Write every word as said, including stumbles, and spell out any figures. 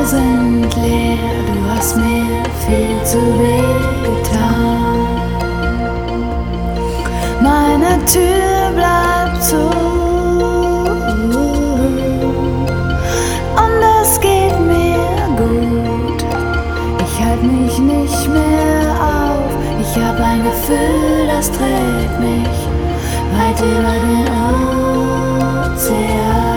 sind leer, du hast mir viel zu weh getan. Meine Tür bleibt zu und es geht mir gut. Ich halt mich nicht mehr auf, ich hab ein Gefühl, das trägt mich weit über den Ozean.